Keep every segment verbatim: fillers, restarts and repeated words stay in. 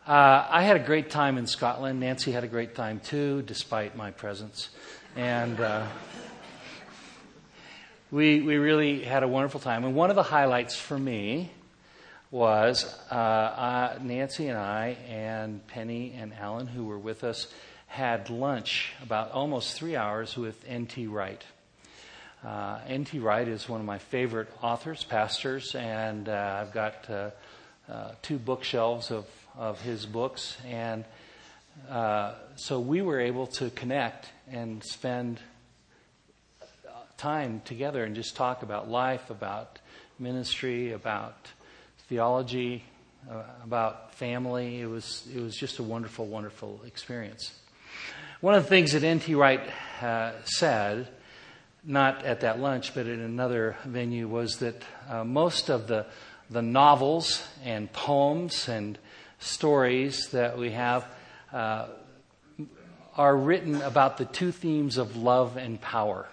Uh, I had a great time in Scotland. Nancy had a great time too, despite my presence. And uh, we we really had a wonderful time. And one of the highlights for me was uh, uh, Nancy and I and Penny and Alan, who were with us, had lunch about almost three hours with N T Wright. Uh, N T Wright is one of my favorite authors, pastors, and uh, I've got uh, uh, two bookshelves of of his books, and uh, so we were able to connect and spend time together and just talk about life, about ministry, about theology, uh, about family. It was it was just a wonderful, wonderful experience. One of the things that N T Wright uh, said, not at that lunch, but in another venue, was that uh, most of the the novels and poems and stories that we have uh, are written about the two themes of love and power.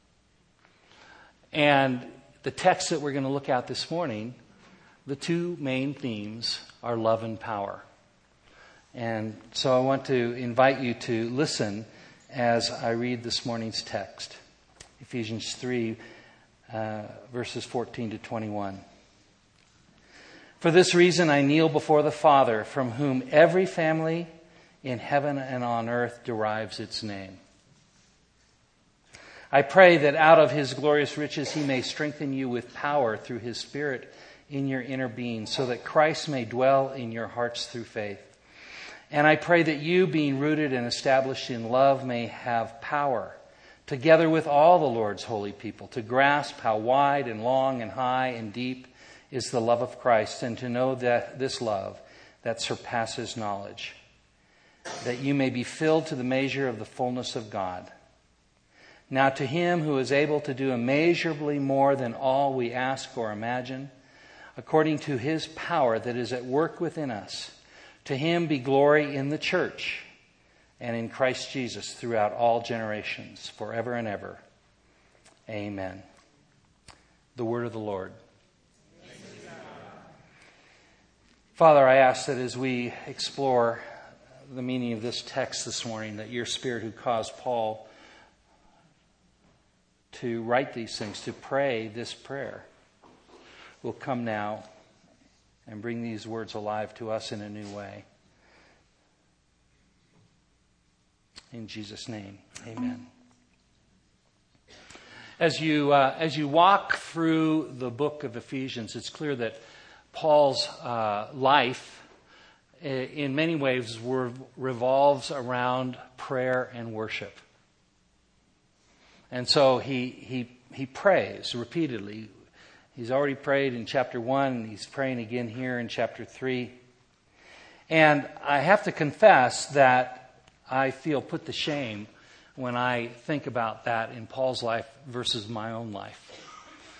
And the text that we're going to look at this morning, the two main themes are love and power. And so I want to invite you to listen as I read this morning's text. Ephesians three, uh, verses fourteen to twenty-one. For this reason I kneel before the Father, from whom every family in heaven and on earth derives its name. I pray that out of His glorious riches He may strengthen you with power through His Spirit in your inner being, so that Christ may dwell in your hearts through faith. And I pray that you, being rooted and established in love, may have power, together with all the Lord's holy people, to grasp how wide and long and high and deep is the love of Christ, and to know that this love that surpasses knowledge, that you may be filled to the measure of the fullness of God. Now to Him who is able to do immeasurably more than all we ask or imagine, according to His power that is at work within us, to Him be glory in the church and in Christ Jesus throughout all generations, forever and ever. Amen. The word of the Lord. Father, I ask that as we explore the meaning of this text this morning, that your Spirit who caused Paul to write these things, to pray this prayer, will come now and bring these words alive to us in a new way. In Jesus' name, amen. As you uh, as you walk through the book of Ephesians, it's clear that Paul's uh, life, in many ways, revolves around prayer and worship. And so he he he prays repeatedly. He's already prayed in chapter one, and he's praying again here in chapter three. And I have to confess that I feel put to shame when I think about that in Paul's life versus my own life.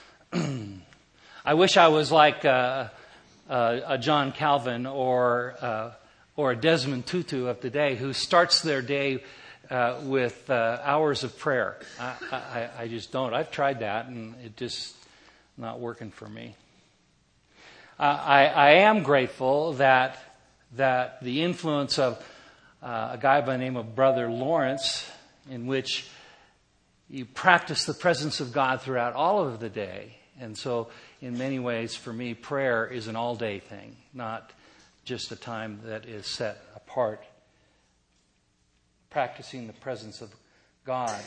I wish I was like uh, uh, a John Calvin or uh, or a Desmond Tutu of today, who starts their day uh, with uh, hours of prayer. I, I, I just don't. I've tried that, and it just not working for me. Uh, I, I am grateful that that the influence of uh, a guy by the name of Brother Lawrence, in which you practice the presence of God throughout all of the day. And so in many ways, for me, prayer is an all-day thing, not just a time that is set apart. Practicing the presence of God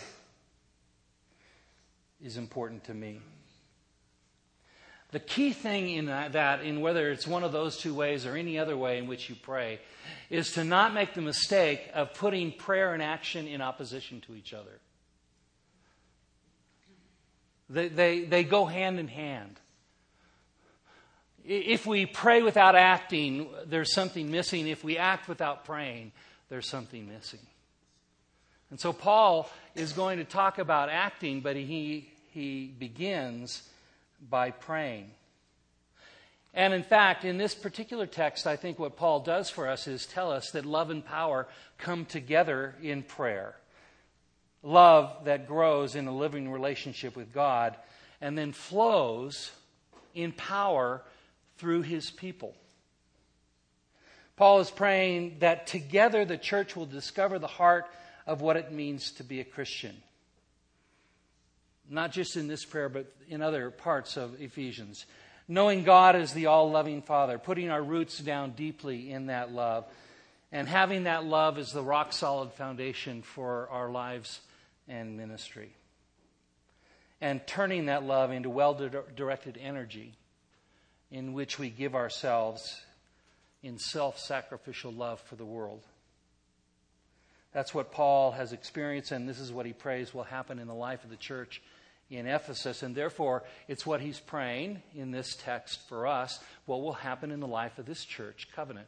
is important to me. The key thing in that, in whether it's one of those two ways or any other way in which you pray, is to not make the mistake of putting prayer and action in opposition to each other. They, they, they go hand in hand. If we pray without acting, there's something missing. If we act without praying, there's something missing. And so Paul is going to talk about acting, but he, he begins by praying. And in fact, in this particular text, I think what Paul does for us is tell us that love and power come together in prayer. Love that grows in a living relationship with God and then flows in power through His people. Paul is praying that together the church will discover the heart of what it means to be a Christian. Not just in this prayer, but in other parts of Ephesians. Knowing God as the all-loving Father, putting our roots down deeply in that love, and having that love as the rock-solid foundation for our lives and ministry. And turning that love into well-directed energy in which we give ourselves in self-sacrificial love for the world. That's what Paul has experienced, and this is what he prays will happen in the life of the church in Ephesus. And therefore, it's what he's praying in this text for us, what will happen in the life of this church covenant.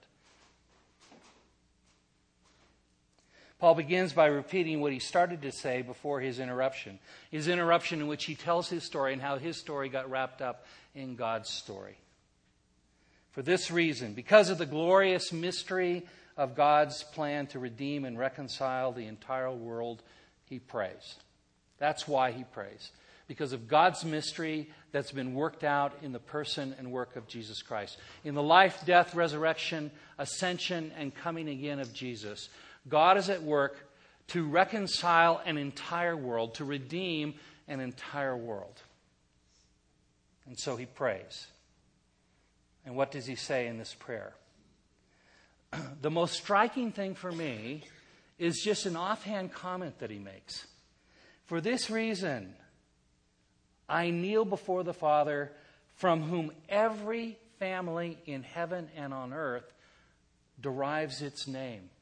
Paul begins by repeating what he started to say before his interruption. His interruption in which he tells his story and how his story got wrapped up in God's story. For this reason, because of the glorious mystery of God's plan to redeem and reconcile the entire world, he prays. That's why he prays. Because of God's mystery that's been worked out in the person and work of Jesus Christ. In the life, death, resurrection, ascension, and coming again of Jesus, God is at work to reconcile an entire world, to redeem an entire world. And so he prays. And what does he say in this prayer? The most striking thing for me is just an offhand comment that he makes. For this reason, I kneel before the Father, from whom every family in heaven and on earth derives its name.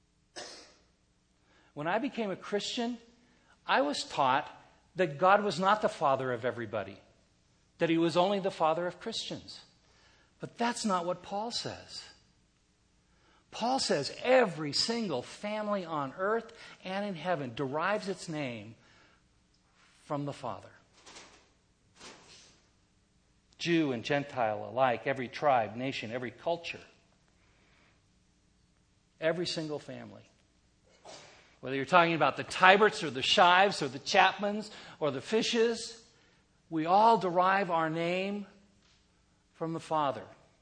When I became a Christian, I was taught that God was not the father of everybody, that he was only the father of Christians. But that's not what Paul says. Paul says every single family on earth and in heaven derives its name from the Father. Jew and Gentile alike, every tribe, nation, every culture. Every single family. Whether you're talking about the Tyberts or the Shives or the Chapmans or the Fishes, we all derive our name from the Father.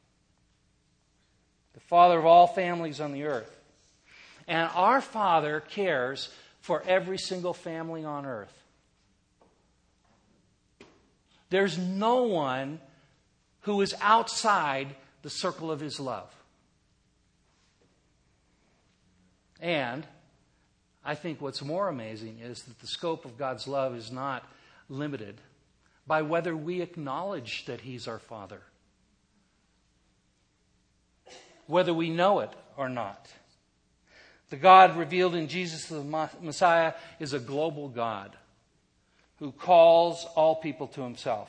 The Father of all families on the earth. And our Father cares for every single family on earth. There's no one who is outside the circle of his love. And I think what's more amazing is that the scope of God's love is not limited by whether we acknowledge that he's our Father. Whether we know it or not. The God revealed in Jesus the Messiah is a global God who calls all people to himself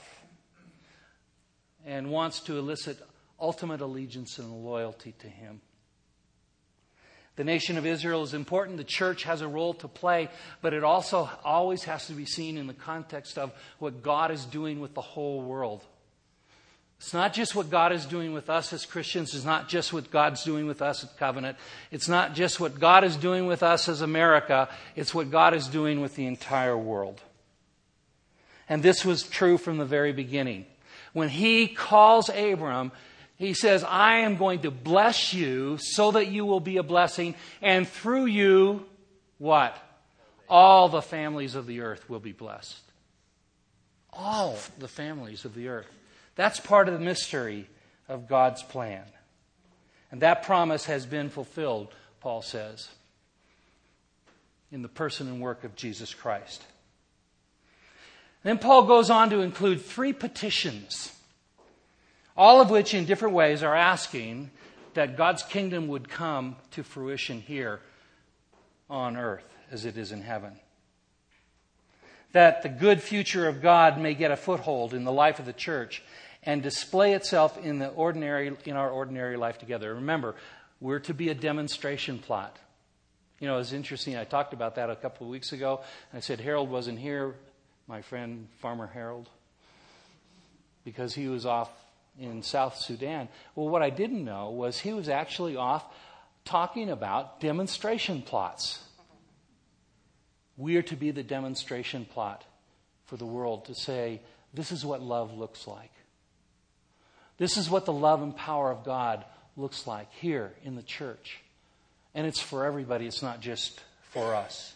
and wants to elicit ultimate allegiance and loyalty to him. The nation of Israel is important. The church has a role to play, but it also always has to be seen in the context of what God is doing with the whole world. It's not just what God is doing with us as Christians. It's not just what God's doing with us at Covenant. It's not just what God is doing with us as America. It's what God is doing with the entire world. And this was true from the very beginning. When he calls Abram, he says, I am going to bless you so that you will be a blessing. And through you, what? All the families of the earth will be blessed. All the families of the earth. That's part of the mystery of God's plan. And that promise has been fulfilled, Paul says, in the person and work of Jesus Christ. Then Paul goes on to include three petitions, all of which in different ways are asking that God's kingdom would come to fruition here on earth as it is in heaven. That the good future of God may get a foothold in the life of the church and display itself in the ordinary, in our ordinary life together. Remember, we're to be a demonstration plot. You know, it's interesting. I talked about that a couple of weeks ago. I said Harold wasn't here, my friend Farmer Harold, because he was off in South Sudan. Well, what I didn't know was he was actually off talking about demonstration plots. We are to be the demonstration plot for the world to say, this is what love looks like. This is what the love and power of God looks like here in the church. And it's for everybody. It's not just for us.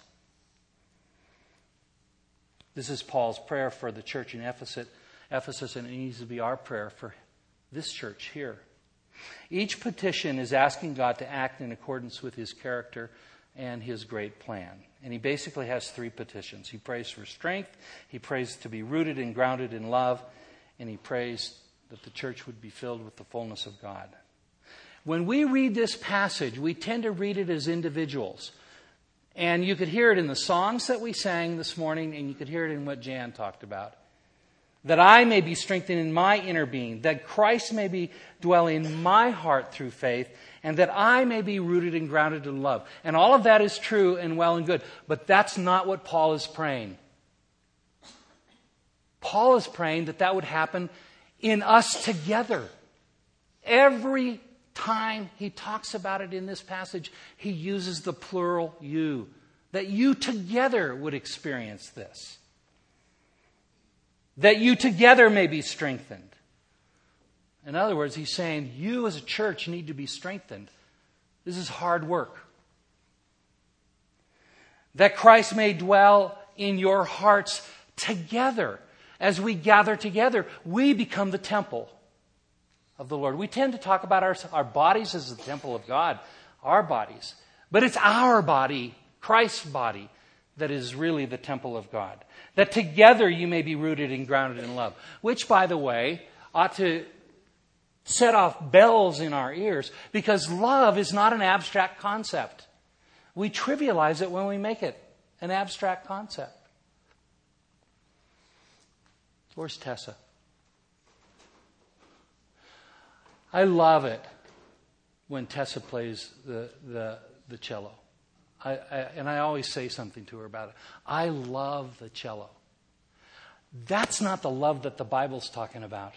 This is Paul's prayer for the church in Ephesus, Ephesus, and it needs to be our prayer for this church here. Each petition is asking God to act in accordance with His character and His great plan. And he basically has three petitions. He prays for strength, he prays to be rooted and grounded in love, and he prays that the church would be filled with the fullness of God. When we read this passage, we tend to read it as individuals. And you could hear it in the songs that we sang this morning, and you could hear it in what Jan talked about. That I may be strengthened in my inner being, that Christ may be dwelling in my heart through faith, and that I may be rooted and grounded in love. And all of that is true and well and good, but that's not what Paul is praying. Paul is praying that that would happen in us together. Every time he talks about it in this passage, he uses the plural you. That you together would experience this. That you together may be strengthened. In other words, he's saying you as a church need to be strengthened. This is hard work. That Christ may dwell in your hearts together. As we gather together, we become the temple of the Lord. We tend to talk about our, our bodies as the temple of God, our bodies. But it's our body, Christ's body, that is really the temple of God. That together you may be rooted and grounded in love. Which, by the way, ought to set off bells in our ears, because love is not an abstract concept. We trivialize it when we make it an abstract concept. Where's Tessa? I love it when Tessa plays the the, the cello. I, I, and I always say something to her about it. I love the cello. That's not the love that the Bible's talking about.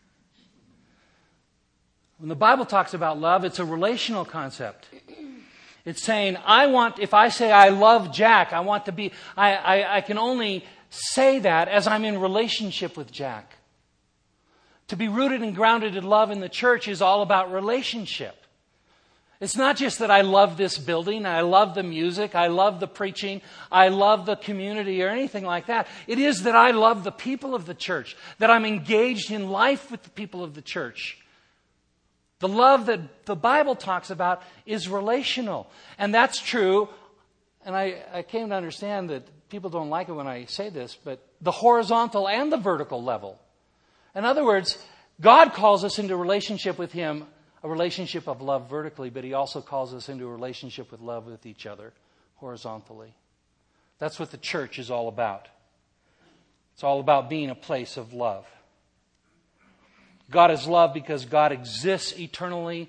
When the Bible talks about love, it's a relational concept. It's saying, I want, if I say I love Jack, I want to be, I, I, I can only say that as I'm in relationship with Jack. To be rooted and grounded in love in the church is all about relationship. It's not just that I love this building, I love the music, I love the preaching, I love the community or anything like that. It is that I love the people of the church, that I'm engaged in life with the people of the church. The love that the Bible talks about is relational. And that's true. And I, I came to understand that people don't like it when I say this, but the horizontal and the vertical level. In other words, God calls us into relationship with Him, a relationship of love vertically, but He also calls us into a relationship with love with each other horizontally. That's what the church is all about. It's all about being a place of love. God is love because God exists eternally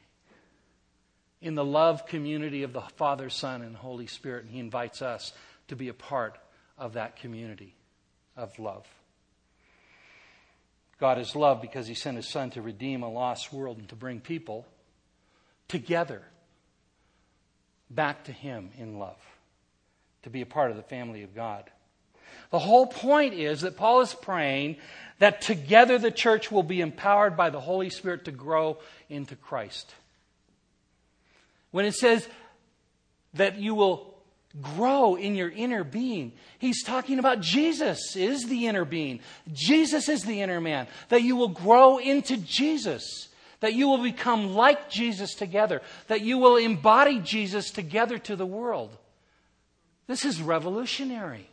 in the love community of the Father, Son, and Holy Spirit. And He invites us to be a part of that community of love. God is love because He sent His Son to redeem a lost world and to bring people together back to Him in love, to be a part of the family of God. The whole point is that Paul is praying that together the church will be empowered by the Holy Spirit to grow into Christ. When it says that you will grow in your inner being, he's talking about Jesus is the inner being. Jesus is the inner man. That you will grow into Jesus. That you will become like Jesus together. That you will embody Jesus together to the world. This is revolutionary.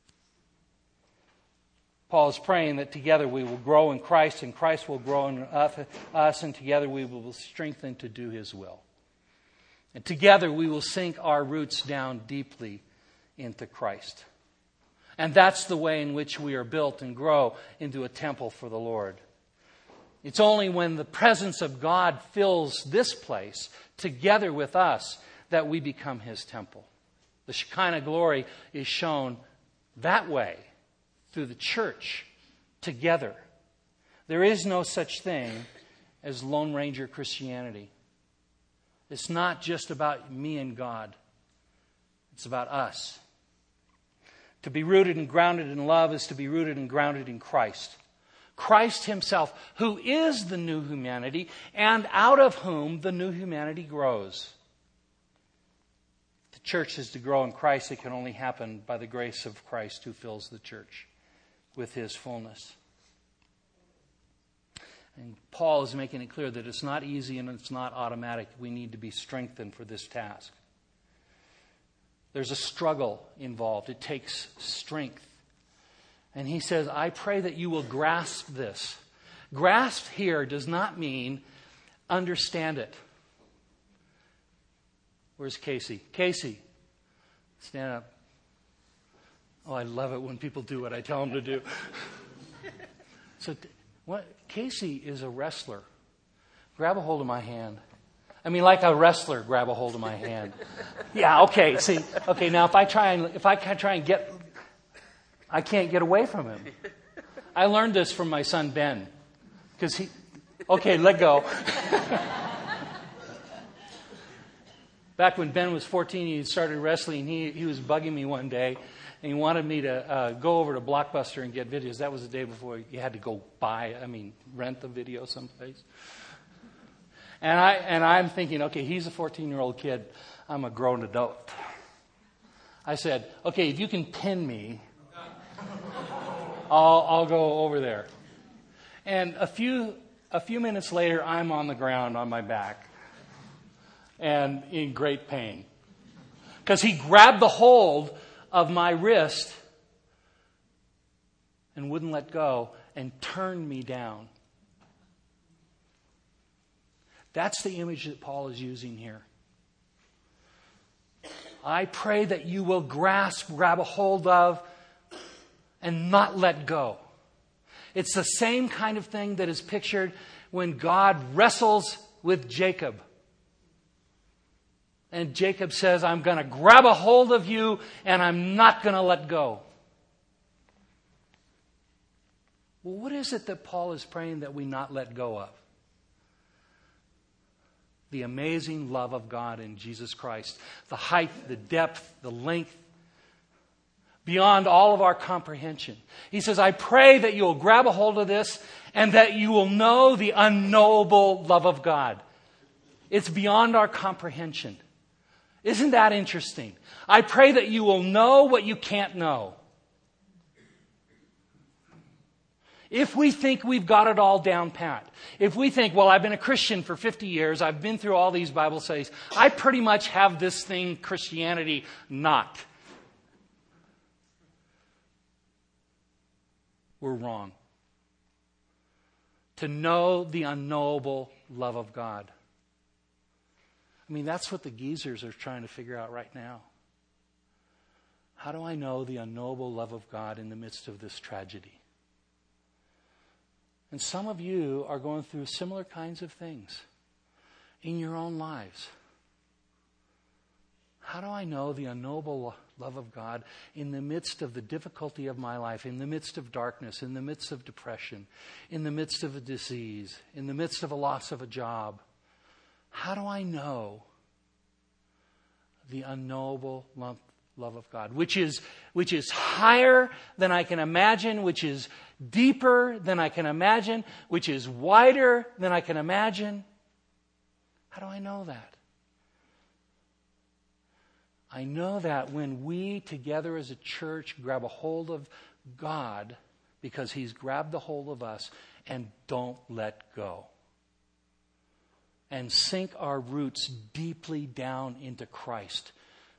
Paul is praying that together we will grow in Christ and Christ will grow in us, and together we will be strengthened to do His will. And together we will sink our roots down deeply into Christ. And that's the way in which we are built and grow into a temple for the Lord. It's only when the presence of God fills this place together with us that we become His temple. The Shekinah glory is shown that way through the church together. There is no such thing as Lone Ranger Christianity. It's not just about me and God. It's about us. To be rooted and grounded in love is to be rooted and grounded in Christ. Christ himself, who is the new humanity, and out of whom the new humanity grows. The church is to grow in Christ. It can only happen by the grace of Christ who fills the church with his fullness. And Paul is making it clear that it's not easy and it's not automatic. We need to be strengthened for this task. There's a struggle involved. It takes strength. And he says, I pray that you will grasp this. Grasp here does not mean understand it. Where's Casey? Casey, stand up. Oh, I love it when people do what I tell them to do. So, what? Casey is a wrestler. Grab a hold of my hand. I mean, like a wrestler, grab a hold of my hand. Yeah, okay. See, okay. Now, if I try and if I try and get, I can't get away from him. I learned this from my son Ben, because he. Okay, let go. Back when Ben was fourteen, he started wrestling. He he was bugging me one day, and he wanted me to uh, go over to Blockbuster and get videos. That was the day before you had to go buy, I mean, rent the video someplace. And I and I'm thinking, okay, he's a fourteen-year-old kid. I'm a grown adult. I said, okay, if you can pin me, I'll I'll go over there. And a few a few minutes later, I'm on the ground on my back and in great pain, because he grabbed the hold of my wrist and wouldn't let go and turned me down. That's the image that Paul is using here. I pray that you will grasp, grab a hold of, and not let go. It's the same kind of thing that is pictured when God wrestles with Jacob. And Jacob says, I'm going to grab a hold of you and I'm not going to let go. Well, what is it that Paul is praying that we not let go of? The amazing love of God in Jesus Christ. The height, the depth, the length, beyond all of our comprehension. He says, I pray that you will grab a hold of this and that you will know the unknowable love of God. It's beyond our comprehension. Isn't that interesting? I pray that you will know what you can't know. If we think we've got it all down pat, if we think, well, I've been a Christian for fifty years, I've been through all these Bible studies, I pretty much have this thing, Christianity, not. We're wrong. To know the unknowable love of God. I mean, that's what the geezers are trying to figure out right now. How do I know the unknowable love of God in the midst of this tragedy? And some of you are going through similar kinds of things in your own lives. How do I know the unknowable love of God in the midst of the difficulty of my life, in the midst of darkness, in the midst of depression, in the midst of a disease, in the midst of a loss of a job? How do I know the unknowable love of God, which is which is higher than I can imagine, which is deeper than I can imagine, which is wider than I can imagine? How do I know that? I know that when we together as a church grab a hold of God, because He's grabbed the hold of us, and don't let go. And sink our roots deeply down into Christ.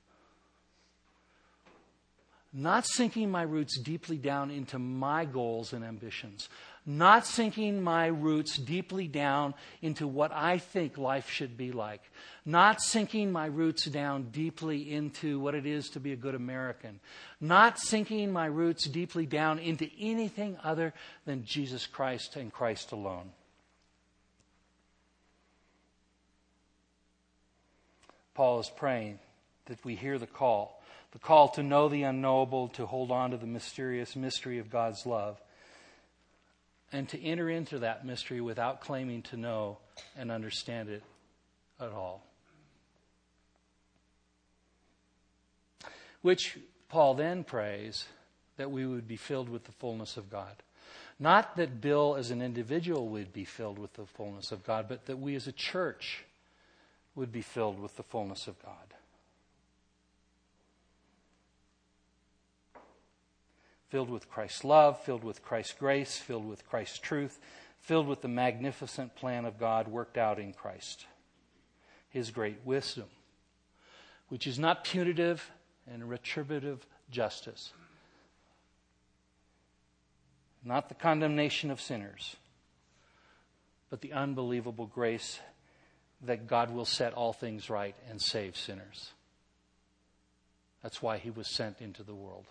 Not sinking my roots deeply down into my goals and ambitions. Not sinking my roots deeply down into what I think life should be like. Not sinking my roots down deeply into what it is to be a good American. Not sinking my roots deeply down into anything other than Jesus Christ and Christ alone. Paul is praying that we hear the call. The call to know the unknowable, to hold on to the mysterious mystery of God's love, and to enter into that mystery without claiming to know and understand it at all. Which Paul then prays that we would be filled with the fullness of God. Not that Bill as an individual would be filled with the fullness of God, but that we as a church would be filled with the fullness of God. Filled with Christ's love, filled with Christ's grace, filled with Christ's truth, filled with the magnificent plan of God worked out in Christ. His great wisdom, which is not punitive and retributive justice, not the condemnation of sinners, but the unbelievable grace that God will set all things right and save sinners. That's why He was sent into the world.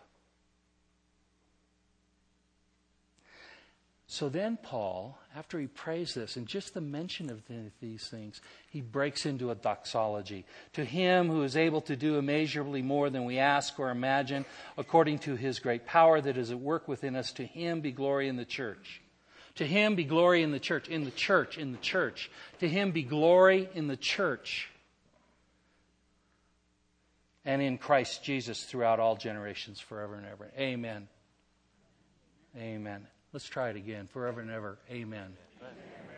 So then Paul, after he prays this, and just the mention of the, these things, he breaks into a doxology. To Him who is able to do immeasurably more than we ask or imagine, according to His great power that is at work within us, to Him be glory in the church. To Him be glory in the church, in the church, in the church. To Him be glory in the church and in Christ Jesus throughout all generations, forever and ever. Amen. Amen. Let's try it again. Forever and ever. Amen. Amen.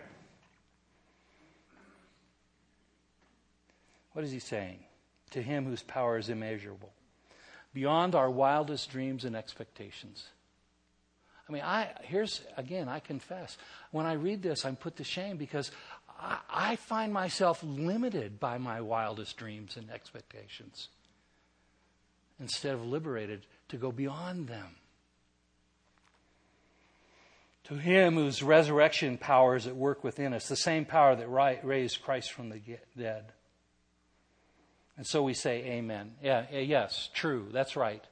What is he saying? To Him whose power is immeasurable, beyond our wildest dreams and expectations. I mean, I here's, again, I confess, when I read this, I'm put to shame because I, I find myself limited by my wildest dreams and expectations instead of liberated to go beyond them. To Him whose resurrection power is at work within us, the same power that raised Christ from the dead. And so we say amen. Yeah, yes, true, that's right.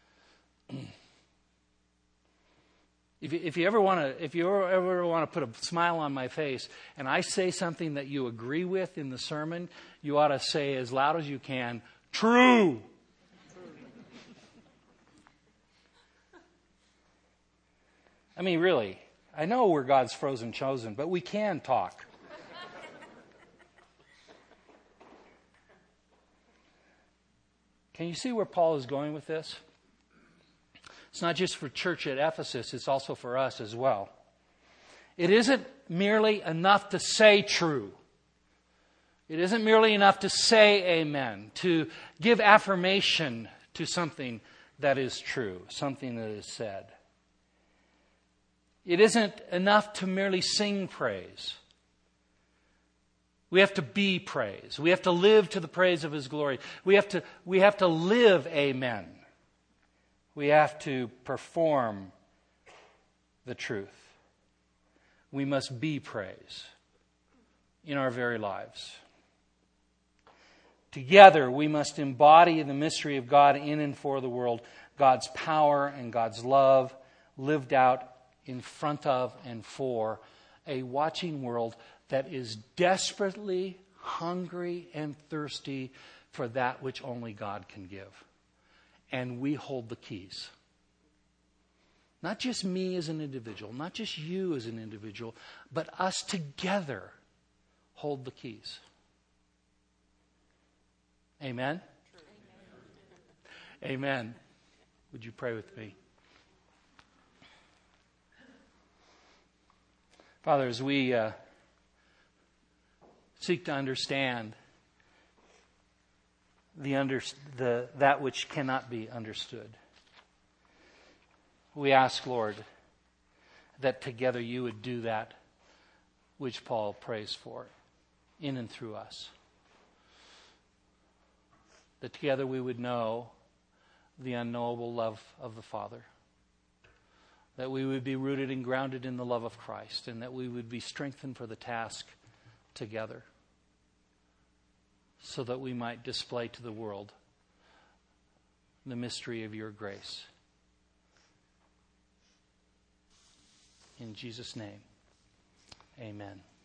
If you, if you ever want to, if you ever want to put a smile on my face, and I say something that you agree with in the sermon, you ought to say as loud as you can, true. I mean, really. I know we're God's frozen chosen, but we can talk. Can you see where Paul is going with this? It's not just for church at Ephesus, it's also for us as well. It isn't merely enough to say true. It isn't merely enough to say amen, to give affirmation to something that is true, something that is said. It isn't enough to merely sing praise. We have to be praise. We have to live to the praise of His glory. We have to, we have to live amen. We have to perform the truth. We must be praise in our very lives. Together, we must embody the mystery of God in and for the world, God's power and God's love lived out in front of and for a watching world that is desperately hungry and thirsty for that which only God can give. And we hold the keys. Not just me as an individual, not just you as an individual, but us together hold the keys. Amen? Amen. Amen. Would you pray with me? Father, as we uh, seek to understand the, under, the that which cannot be understood, we ask, Lord, that together you would do that which Paul prays for in and through us. That together we would know the unknowable love of the Father. That we would be rooted and grounded in the love of Christ, and that we would be strengthened for the task together, so that we might display to the world the mystery of your grace. In Jesus' name, amen.